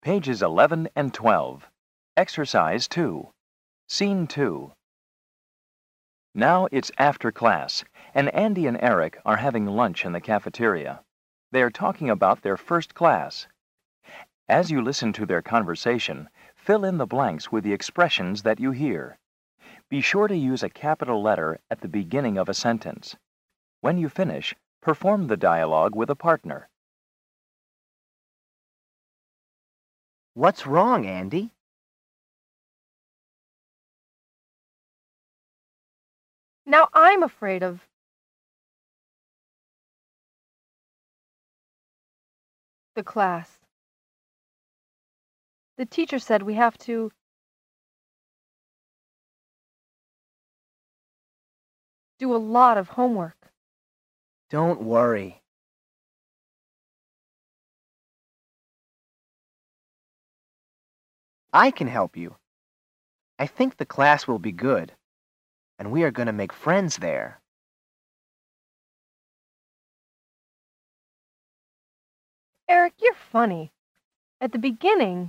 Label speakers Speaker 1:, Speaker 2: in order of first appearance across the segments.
Speaker 1: Pages 11 and 12. Exercise 2. Scene 2. Now it's after class, and Andy and Eric are having lunch in the cafeteria. They are talking about their first class. As you listen to their conversation, fill in the blanks with the expressions that you hear. Be sure to use a capital letter at the beginning of a sentence. When you finish, perform the dialogue with a partner.
Speaker 2: What's wrong, Andy?
Speaker 3: Now I'm afraid of... the class. The teacher said we have to... do a lot of homework.
Speaker 2: Don't worry. I can help you. I think the class will be good, and we are going to make friends there.
Speaker 3: Eric, you're funny. At the beginning...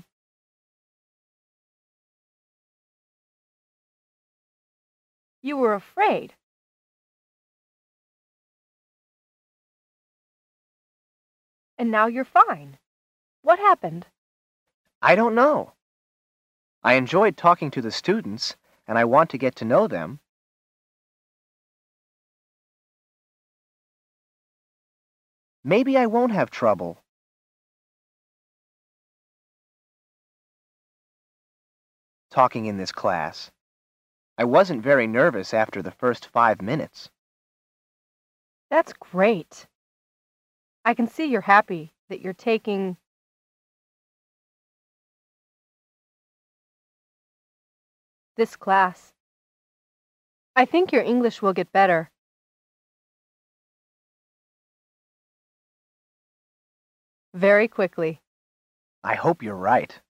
Speaker 3: you were afraid. And now you're fine. What happened?
Speaker 2: I don't know. I enjoyed talking to the students, and I want to get to know them. Maybe I won't have trouble. Talking in this class. I wasn't very nervous after the first 5 minutes.
Speaker 3: That's great. I can see you're happy that you're taking... this class. I think your English will get better. Very quickly.
Speaker 2: I hope you're right.